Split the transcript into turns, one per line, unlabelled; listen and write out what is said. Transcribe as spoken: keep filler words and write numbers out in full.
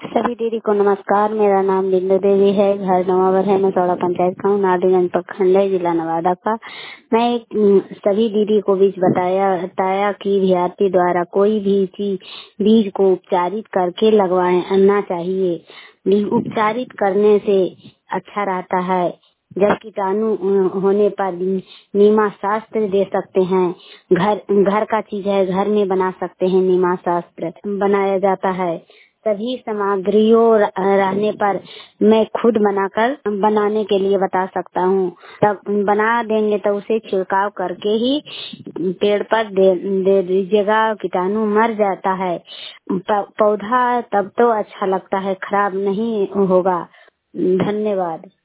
सभी दीदी को नमस्कार। मेरा नाम बिंदु देवी है। घर नवावर है। मैं सौड़ा पंचायत का हूँ। नारायणगंज प्रखंड है, जिला नवादा का। मैं एक अम, सभी दीदी को बीज बताया बताया कि विद्यार्थी द्वारा कोई भी चीज बीज को उपचारित करके लगवाना चाहिए। बीज उपचारित करने से अच्छा रहता है। जब कीटाणु अ, होने पर नीमा शास्त्र दे सकते हैं। घर घर का चीज है, घर में बना सकते हैं। नीमा शास्त्र बनाया जाता है। सभी सामग्रियों र- रहने पर मैं खुद बनाकर बनाने के लिए बता सकता हूँ। तब बना देंगे तो उसे छिड़काव करके ही पेड़ पर दे, दे दीजिएगा। कीटाणु मर जाता है। प- पौधा तब तो अच्छा लगता है, खराब नहीं होगा। धन्यवाद।